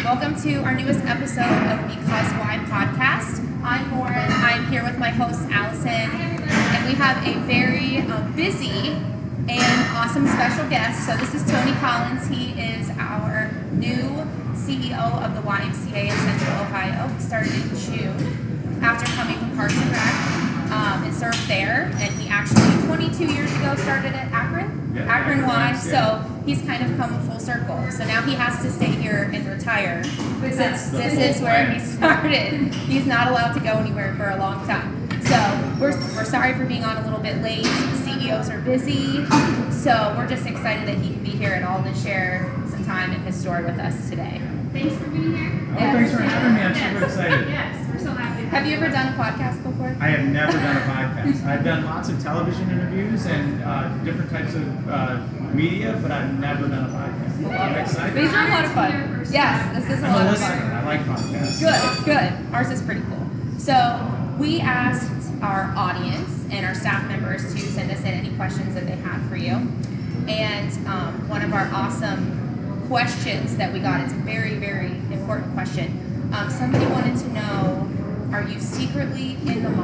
Welcome to our newest episode of Because Why podcast. I'm Lauren. I'm here with my host, Allison, and we have a very busy and awesome special guest. So this is Tony Collins. He is our new CEO of the YMCA in Central Ohio. He started in June after coming from Parks and Rec and served there. And he actually 22 years ago started at Akron Y. So he's kind of come full circle. So now he has to stay here and retire since this is where he started. He's not allowed to go anywhere for a long time. So we're sorry for being on a little bit late. CEOs are busy. So we're just excited that he can be here and all to share some time in his story with us today. Thanks for being here. Oh, thanks for having me. I'm super excited. Yes, we're so happy. Have you ever done a podcast before? I have never done a podcast. I've done lots of television interviews and different types of media, but I've never done a podcast. I'm excited. These are a lot of fun. Yes, this is a I'm lot a of listener. fun. I like podcasts. Good. Ours is pretty cool. So we asked our audience and our staff members to send us in any questions that they had for you. And one of our awesome questions that we got, it's a very, very important question. Somebody wanted to know, are you secretly in the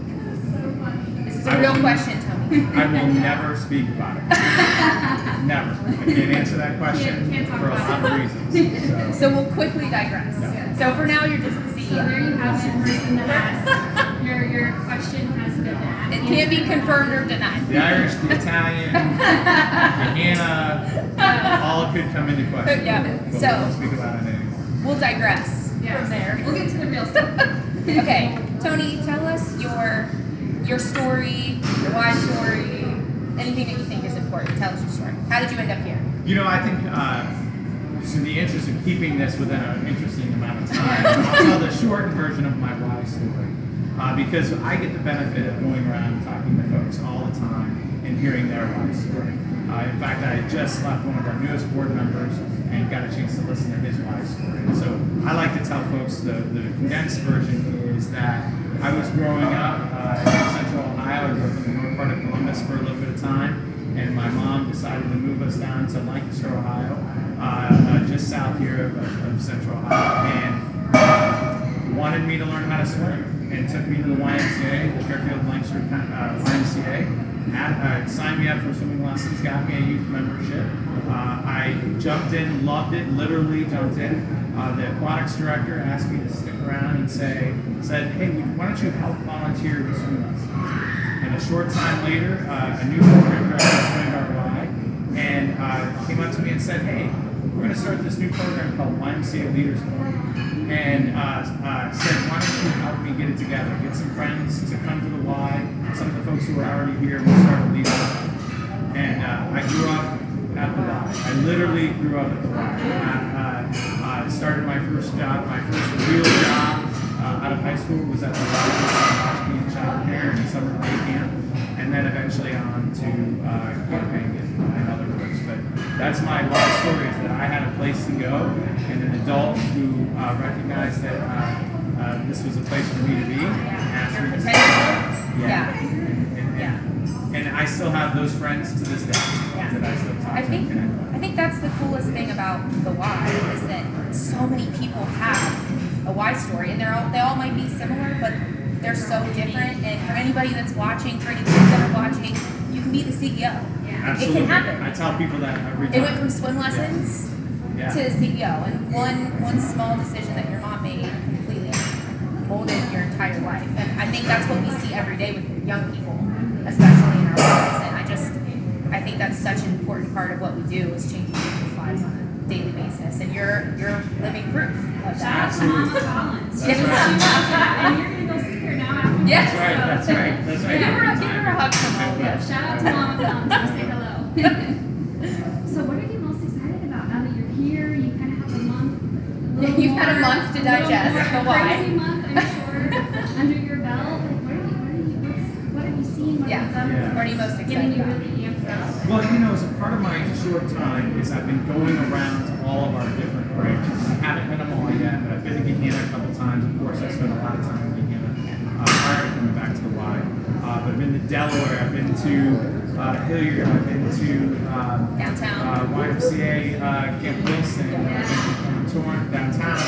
mall? This is a real question, Tony. I will never speak about it. Never. I can't answer that question Can't talk for a about lot of reasons. So we'll quickly digress. Yeah. So for now, you're just the So there CEO. you have it, person that asked. Your question has been asked. It can't be confirmed or denied. The Irish, the Italian, the Hannah, all could come into question. Yeah. But So- we won't speak about it anymore. We'll digress from there. We'll get to the real stuff. Okay, Tony, tell us your story, your why story, anything that you think is important. Tell us your story. How did you end up here? You know, I think, so in the interest of keeping this within an interesting amount of time, I'll tell the shortened version of my why story. Because I get the benefit of going around and talking to folks all the time and hearing their why story. In fact, I just left one of our newest board members and got a chance to listen to his why story. And so I like to tell folks the condensed version is that I was growing up in Central Ohio. I grew up in the north part of Columbus for a little bit of time. And my mom decided to move us down to Lancaster, Ohio, just south here of Central Ohio, and wanted me to learn how to swim. And took me to the YMCA, the Fairfield Lancaster YMCA. Signed me up for swimming lessons, got me a youth membership. I jumped in, loved it, literally jumped in. The aquatics director asked me to stick around and said, hey, why don't you help volunteer with swimming lessons? And a short time later, a new program director joined our Y and came up to me and said, hey, we're going to start this new program called YMCA Leaders Club. And said, why don't you help me get it together? Get some friends to come to the Y. Some of the folks who are already here will start a leader club. And I grew up at the Y. I literally grew up at the Y. I started my first job, my first real job out of high school was at the Y, watching in child care and summer day camp. And then eventually on to camping and other works. But that's my life story, is that I had a place to go and an adult who recognized that this was a place for me to be. Asked me to And I still have those friends to this day that I still talk to and connect with. I think that's the coolest thing about the Y is that so many people have a Y story, and they all might be similar, but they're so different. And for anybody that's watching, for any kids that are watching, you can be the CEO. Absolutely. It can happen. I tell people that every time. It went from swim lessons to CEO, and one small decision that your mom made completely molded your entire life. And I think that's what we see every day with young people, especially in our lives. And I think that's such an important part of what we do is changing people's lives on a daily basis. And you're living proof of that. Shout out to Mama Collins. That's right. And you're going to go see her now after this. Yes. That's right. Give her a hug from all of us. Shout out to Mama Collins. Go say hello. So what are you most excited about now that you're here? You kind of have a month. You've had a month to digest the why. Crazy month, I'm sure, under your belt. Like, what have you seen? What have you done? What are you most Getting excited you about? really amped up. Well, you know, as a part of my short time is I've been going around to all of our different branches. I haven't hit them all yet, but I've been to Gehenna a couple times. Of course, I spent a lot of time in Gehenna prior to coming back to the Y. But I've been to Delaware, I've been to Hilliard, I've been to Downtown. YMCA Camp Wilson, I've been to Torrance, downtown.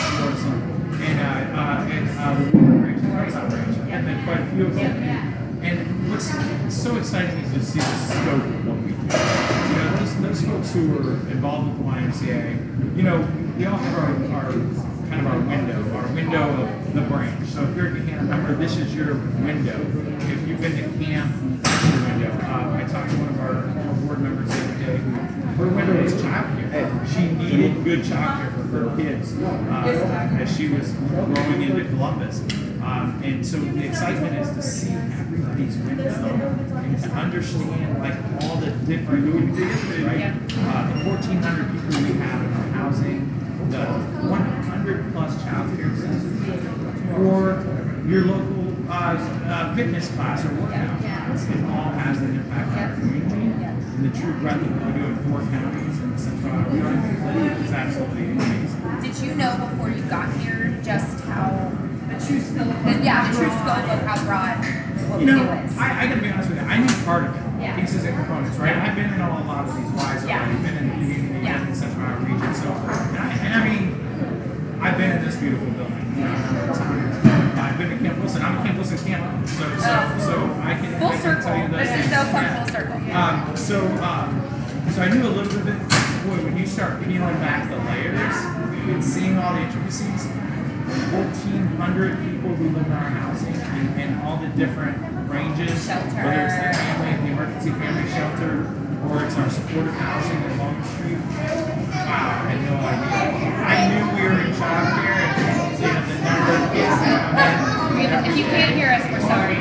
few of them. And what's so exciting is to see the scope of what we do. You know, those folks who are involved with the YMCA, you know, we all have our kind of our window of the branch. So if you're a Buchanan member, this is your window. If you've been to camp, that's your window. I talked to one of our board members the other day who, her window was childcare. She needed good childcare for her kids as she was growing into Columbus. And so the excitement is to see everybody's window and to understand like all the different communities, right? The 1,400 people we have in our housing, the 100 plus child care centers, or your local fitness class or workout class. It all has an impact on our community. And the true breadth of what we do in 4 counties and the Central Iowa is absolutely amazing. Did you know before you got here just how The true scope. the true scope of how broad what we You do know, is? I gotta be honest with you, I knew part of it, Yeah. pieces and components, right? I've been in a lot of these Ys already, been in the community, Yeah. in the Central Iowa region, so, and I mean, I've been in this beautiful building, you know, a number of times. I've been to Camp Wilson, I'm a Camp Wilson camper, so I can Full I can circle. tell you those This things. is so fun, Yeah. full circle. So I knew a little bit of it. Boy, when you start peeling back the layers and seeing all the intricacies, 1,400 people who live in our housing and all the different ranges, Shelter. whether it's the family, the emergency family shelter, or it's our supportive housing in Long Street. Wow, I had no idea. I knew we were in childcare and you know, the number of kids that come in. If you can't hear us, we're sorry.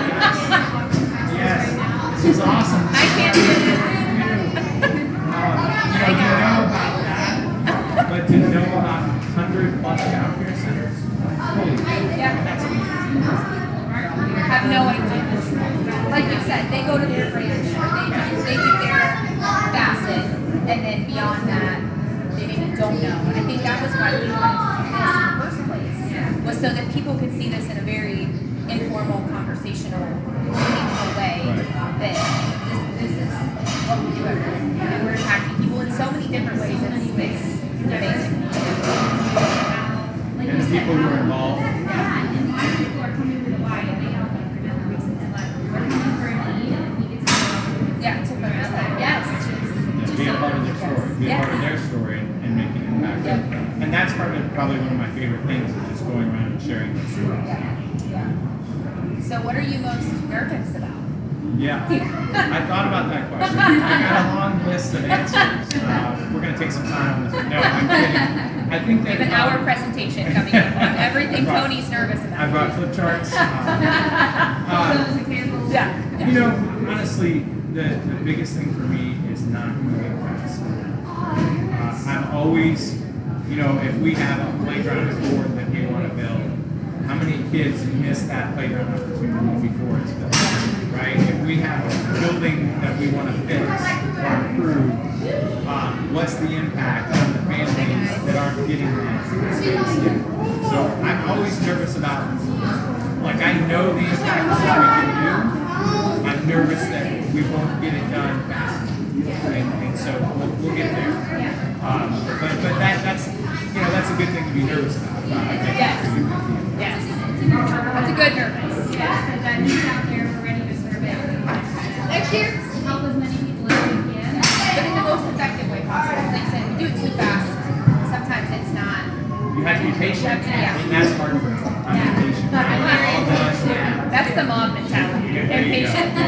Yes, this is awesome. I can't hear you. You know about that, but to know about 100 plus child care centers, holy Yeah. that's amazing. I have no idea. Like you said, they go to their branch, they do their facet, and then beyond that, they maybe don't know. And I think that was why we wanted to do this in the first place, was so that people could see this in a very informal, conversational, meaningful way. Right. That this is what we do every day, and we're impacting people in so many different ways. It's amazing. Like And you the said, people who are how- involved. Yeah, and our people are coming to the Y and they don't come for different reasons. Like we're coming for a need and we get to go. Yeah, to focus that. Yes. Yeah, be a part of their story, be a part of their story and making an impact. Yep. And that's probably one of my favorite things is just going around and sharing those stories. Yeah. So what are you most nervous about? Yeah, I thought about that question. I got a long list of answers. We're going to take some time on this. No, I'm kidding. I think We that have an hour presentation coming up on everything Tony's nervous I about. brought flip charts. Those examples. Yeah. You know, honestly, the biggest thing for me is not moving fast. I'm always, you know, if we have a playground board that we want to build, how many kids miss that playground opportunity before it's built, right? If we have a building that we want to fix or improve, what's the impact on the families that aren't getting that space yet? So I'm always nervous about, like I know the impact of what we can do. I'm nervous that we won't get it done fast enough. And so we'll get there. But that's, you know, that's a good thing to be nervous about. Yes. Yes. That's a good nervous. Yes, and that needs out there, we're ready to serve it. Next year, Help as many people as we can. but in the most effective way possible. Like I said, we do it too fast. Sometimes it's not. You have to be patient, Yeah. and that's hard for me. I'm patient. I'm All done. Yeah. That's the mom mentality. There you go. Impatient.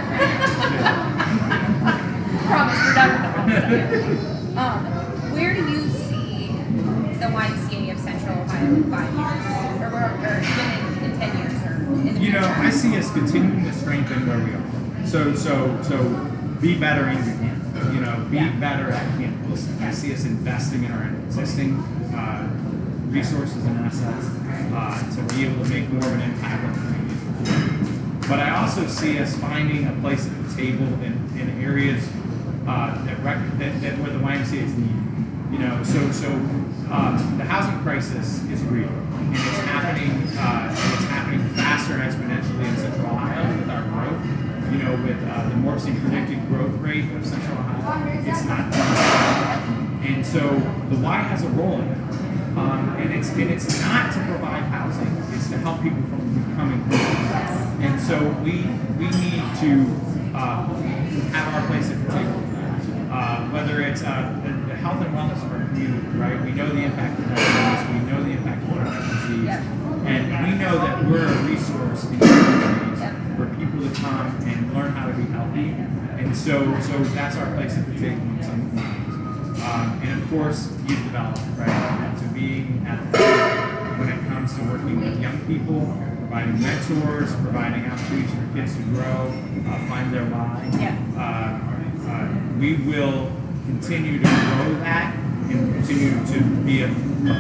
Promise, we're done with the mom stuff. Where do you see the YMCA of Central Ohio in 5 years? Or even in 10 years? Or in the You know, future? I see us continuing to strengthen where we are. So be better in Buchanan. You know, be better at Camp Wilson. I see us investing in our existing resources and assets to be able to make more of an impact on the community. But I also see us finding a place at the table in areas that where the YMCA is needed. You know, so the housing crisis is real, and it's happening faster exponentially in Central Ohio with our growth. You know, with the Morpsey predicted growth rate of Central Ohio, it's not done. And so the Y has a role in it. And it's not to provide housing; it's to help people from becoming homeless. And so we need to have our place at the table. Whether it's the health and wellness of our community, right? We know the impact of diabetes, we know the impact of chronic disease, and we know that we're a resource in communities for people to come and learn how to be healthy. And so that's our place at the table in some communities. And of course, youth development, right? To being at the table when it comes to working with young people, providing mentors, providing opportunities for kids to grow, find their why. We will continue to grow that and continue to be a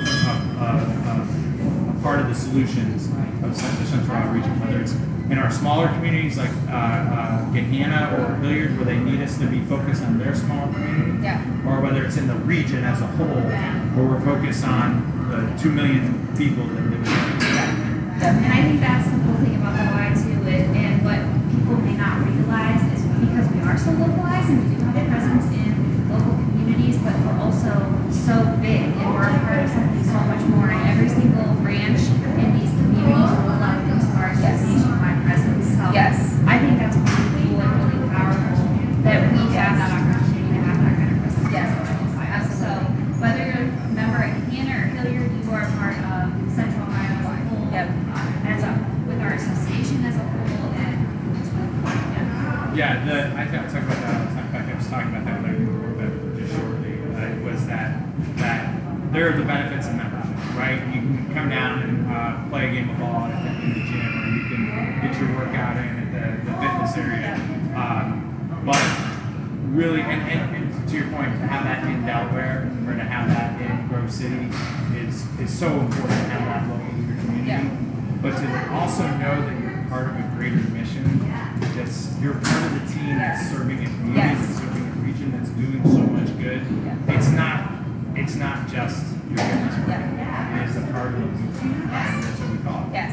part of the solutions of the Central Ohio region, whether it's in our smaller communities like Gahanna or Hilliard, where they need us to be focused on their small community, or whether it's in the region as a whole, where we're focused on the 2 million people that live in the region. And I think that's the cool thing about the Y too, and what people may not realize is because we are so localized and we do have a presence in local communities, but we're also so big and we're a part of something so much more. And every single branch in these communities roll up into our nationwide presence. So I think that's really cool and really powerful that we have that opportunity to have that kind of presence. So whether you're a member at Gahanna or Hilliard, you are a part of Central Ohio as a whole, with our association as a whole, and it's really cool. I talked about that. In fact, I was talking about that with our group a little bit just shortly. Was that there are the benefits of membership, right? You can come down and play a game of ball in the gym, or you can get your workout in at the fitness area. But really, and to your point, to have that in Delaware or to have that in Grove City is so important to have that local in your community. But to also know that you're part of a greater mission, you're part of the team that's serving a community, that's serving a region, that's doing so much good. It's not just your fitness program. It is a part of the movement. That's what we call it.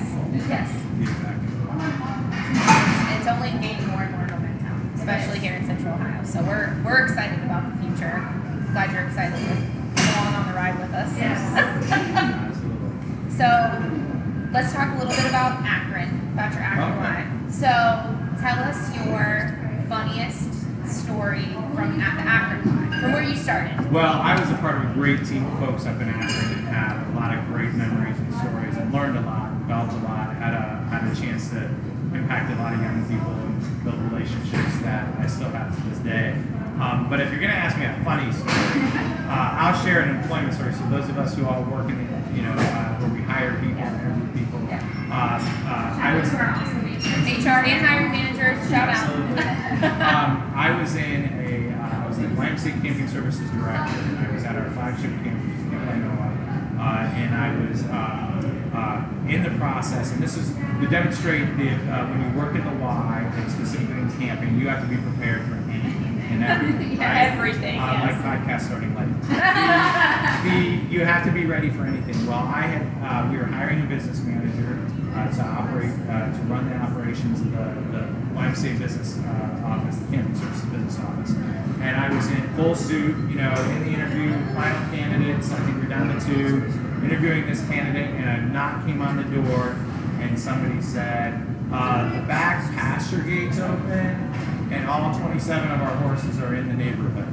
It's only gaining more and more momentum, especially here in Central Ohio. So we're excited about the future. Glad you're excited to come along on the ride with us. So let's talk a little bit about Akron, about your Akron life. So tell us your funniest story from the Akron life, from where you started. Well, I was a part of a great team of folks up in Akron and had a lot of great memories and stories. I learned a lot, developed a lot, had a chance to impact a lot of young people and build relationships that I still have to this day. But if you're going to ask me a funny story, I'll share an employment story. So those of us who all work in the, where we hire people and interview people. I was HR and hiring managers, shout out. I was the YMCA Camping Services Director, and I was at our flagship campus in Illinois, and I was in the process, and this is to demonstrate that when you work in the Y, and specifically in camping, you have to be prepared for anything and everything. Everything, Like podcast starting late. You have to be ready for anything. Well, we were hiring a business manager to run the operations of the YMCA business office, the Camping Services business office. And I was in full suit, in the interview, final candidates, I think we're down to 2, interviewing this candidate, and a knock came on the door, and somebody said, the back pasture gate's open, and all 27 of our horses are in the neighborhood.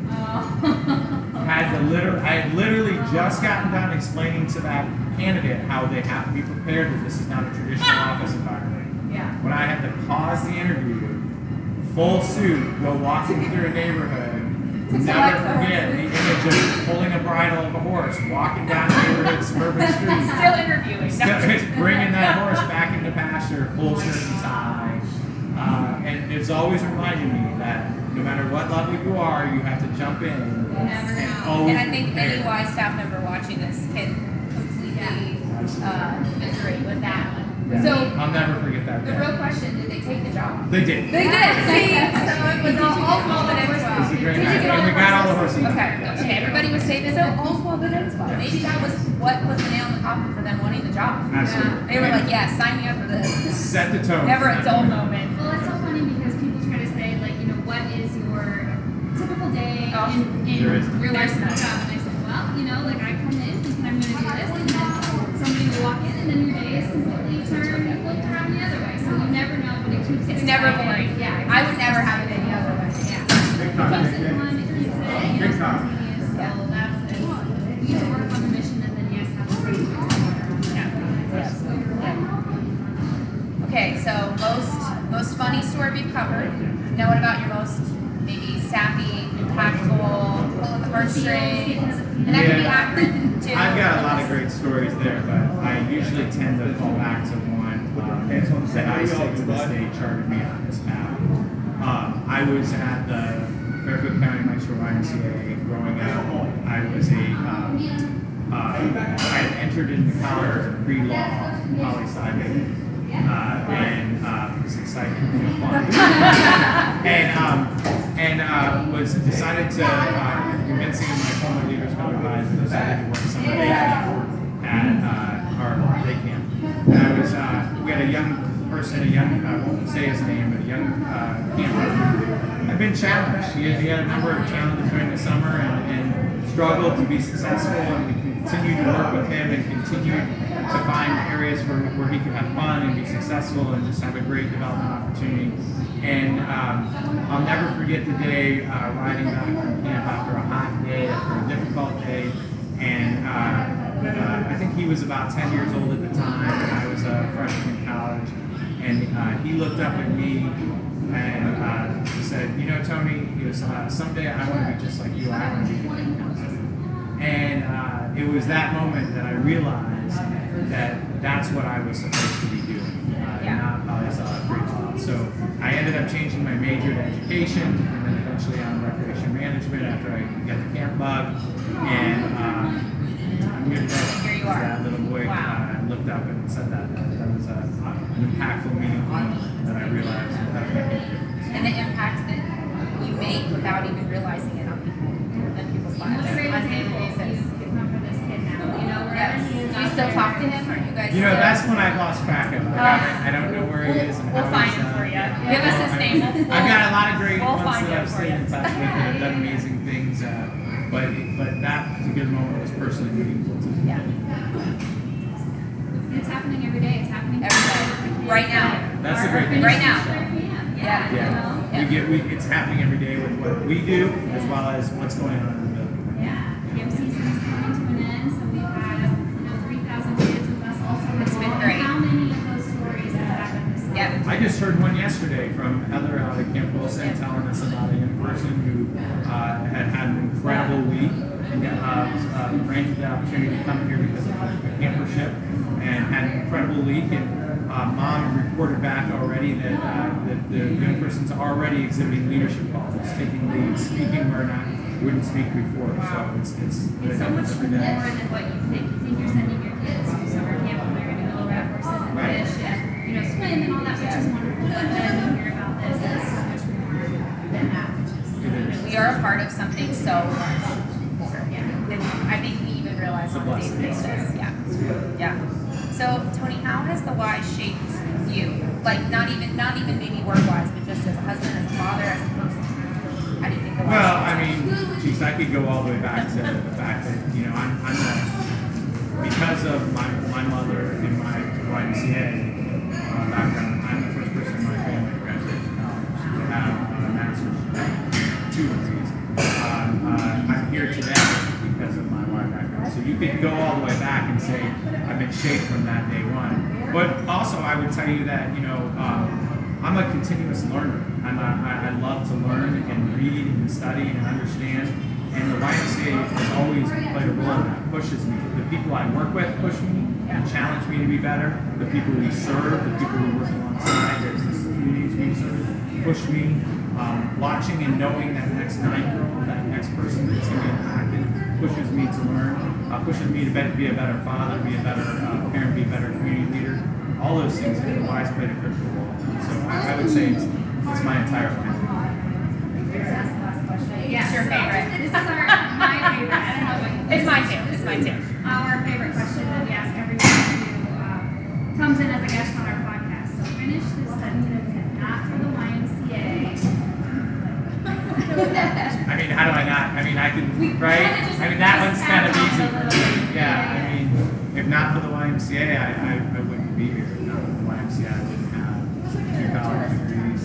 I had literally just gotten done explaining to that candidate how they have to be prepared that this is not a traditional office environment. When I had to pause the interview, full suit, go walking through a neighborhood, never forget the image of pulling a bridle of a horse, walking down the neighborhood, suburban street. Still interviewing. Bringing that horse back into pasture, full shirt and tie. And it's always reminding me that no matter what level you are, you have to jump in. And I think any Y staff member watching this can completely commiserate with that one. Yeah. So I'll never forget that. The real question: did they take the job? They did. They did. See, so it was all small but ends well. Did we got all the horses. Okay. Everybody was saving. So all small but ends well. Maybe that was what put the nail in the coffin for them wanting the job. Absolutely. They were like, "Yeah, sign me up for this." Set the tone. Never a dull moment. Well, it's so funny because people try to say, what is your typical day in there is real life job? And I said, well, I come in thinking I'm going to do this, and and then your day is completely turned flipped around the other way. So you never know, but it keeps It's it never exciting. boring. Yeah, I would never have it any other way. Yeah. Big It time. keeps it fun, it keeps it, Big time. spontaneous. So that's it. We get to work on the mission and then yes, have a great Okay, so most funny story we've covered. Now, what about your most maybe sappy, impactful, pull at the heartstrings? And that can be Yeah. accurate too. I've got a lot of great stories there, but I usually tend to fall back to one that I still to this day charted me on this path. I was at the Fairfield County Maestro YMCA growing up. I was I had entered into college as a pre-law poli-sci and was excited and fun. and was decided to, convincing my former leaders co-advisor, decided to work summer day camp at our day camp. And I was, we had a young person, I won't say his name, but a young camper. I've been challenged. He had a number of challenges during the summer and struggled to be successful, and we continued to work with him and continued to find areas where he could have fun and be successful and just have a great development opportunity. And I'll never forget the day riding back from camp after a hot day, after a difficult day. And I think he was about 10 years old at the time, and I was a freshman in college. And he looked up at me and he said, "You know, Tony," he goes, "someday I want to be just like you. I want to be a camp counselor." And it was that moment that I realized that that's what I was supposed to be doing, not poli-sci. So I ended up changing my major to education, and then eventually on recreation management after I got the camp bug. And I'm here today. Here you are. That little boy looked up and said that. That was an impactful, meaningful moment that I realized that I made a difference. And the impact that you make without even realizing it on people and people's lives It's a great on a daily example. basis. You come for this kid now. You know, wherever Yes. he is. Do you still talk to him? Or you guys? You know, still- that's when I lost track of him. I don't know where he is and We'll how find he's, him for you. yeah. Give us his name. I've got a lot of great We'll ones find that him I've for stayed you. in touch with that have done amazing things, but that particular moment was personally meaningful to me. Yeah. It's happening every day. It's happening Every day. Right now. That's the great thing. Right now. Yeah. Yeah. You know? It's happening every day with what we do as well as what's going on in the building. Yeah. Camp season is coming to an end, so we've had 3,000 kids with us all summer It's been long. great. How many of those stories have happened this Yeah. summer? I just heard one yesterday from Heather out at Camp Wilson telling us about a young person who had an incredible week and granted the opportunity to come here because of a campership and had an incredible week. And mom reported back already that the young person's already exhibiting leadership qualities, taking lead, speaking where not wouldn't speak before. So it's It's so much more than what you think. You think you're sending your kids to summer camp and they're going to go ride horses and Right. fish and swim and all that, which is wonderful. But then you hear about this, it's so much more than that, which is It is. We are a part of something so much bigger. yeah. Than I think we even realize on a It's a daily basis. Yeah. Yeah. So Tony, how has the why shaped you? Like not even maybe work wise, but just as a husband, as a father, as a person. How do you think the why Well, shaped I mean, geez, I could go all the way back to the fact that, because of my mother and my YMCA background, I'm the first person in my family to graduate from college to have a master's degree, 2 degrees. I'm here today because of my Y background. So you could go all the way back and say I've been shaped from that day one. But also, I would tell you that I'm a continuous learner. I love to learn and read and study and understand. And the YMCA has always played a role in that. Pushes me. The people I work with push me and challenge me to be better. The people we serve, the people we work alongside, the communities we serve, push me. Watching and knowing that next 9-year-old, that next person that's going to be impacted, pushes me to learn, pushes me to be a better father, be a better parent, be a better community leader. All those things, and the Y's played a critical role. So I would say it's my entire life. That's the last question. What's your favorite? This is my favorite. I don't know what It's mine too. It's mine too. Our favorite question that we ask everyone who comes in as a guest on our podcast. So finish this sentence, not for the YMCA. I mean, how do I not? I mean, I can, right? I mean, that one's kind of easy for me. Yeah, I mean, if not for the YMCA, I wouldn't be here. Not for the YMCA, I wouldn't have 2 college degrees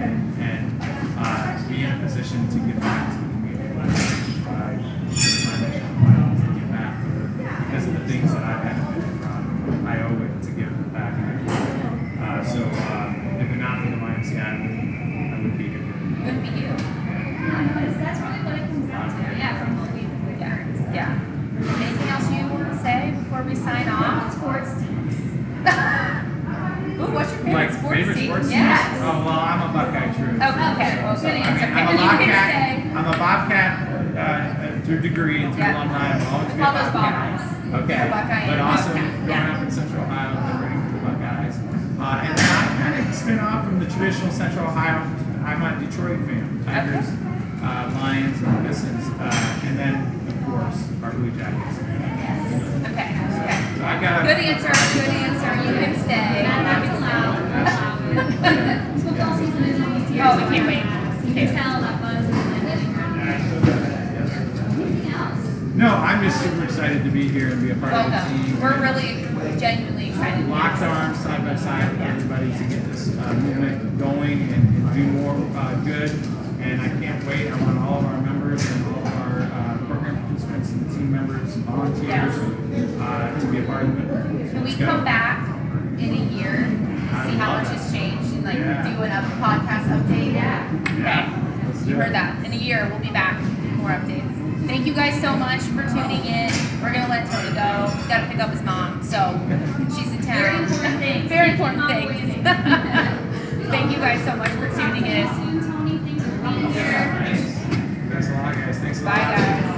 and be in a position to give back to the community. That's my mission. To give back because of the things that I've benefited from. I owe it to give back. So if it not for the YMCA, I wouldn't be here. Wouldn't be you. That's really what it comes down to. Yeah, from what we've heard. Yeah. Anything else you want to say before we sign off? Sports teams. Ooh, what's your favorite Like sports favorite team? sports Yes. teams? Oh well, I'm a Buckeye True. Oh, okay. Well, So, good I answer. mean, I'm a You can Bobcat. stay. I'm a Bobcat through degree and through Yeah. alumni. I'll always be a All those Bobcat. Bobbers. Okay, Buckeye but and also Bobcat. growing Yeah. up in Central Ohio, I'm rooting for the Buckeyes. And then I kind of spin off from the traditional Central Ohio. I'm a Detroit fan. Tigers, Lions, and Pistons, and then of course our Blue Jackets. Okay. Okay. So I got Good answer. Good answer. You can stay. That's allowed. Football season is almost here. Oh, we can't wait. You can tell that buzz is like getting ready. Anything else? No, I'm just super excited to be here and be a part of the Welcome. team. We're really genuinely excited. Locked arms side by side with everybody to get this movement going and do more good. And I can't wait. I want all of our members and all of our program participants and team members, volunteers, to be a part of it. Can we come back in a year, see how much has changed, and like Yeah. do an podcast update? Yeah. Yeah. Let's You do heard it. that. In a year, we'll be back with more updates. Thank you guys so much for tuning in. We're gonna let Tony go. He's gotta pick up his mom, so she's in town. Very important things. Very Keep important mom things. waiting. Thank you guys so much for tuning in. Soon, Tony. Thanks for being here. Thanks a lot, guys. Thanks a lot. Bye, guys.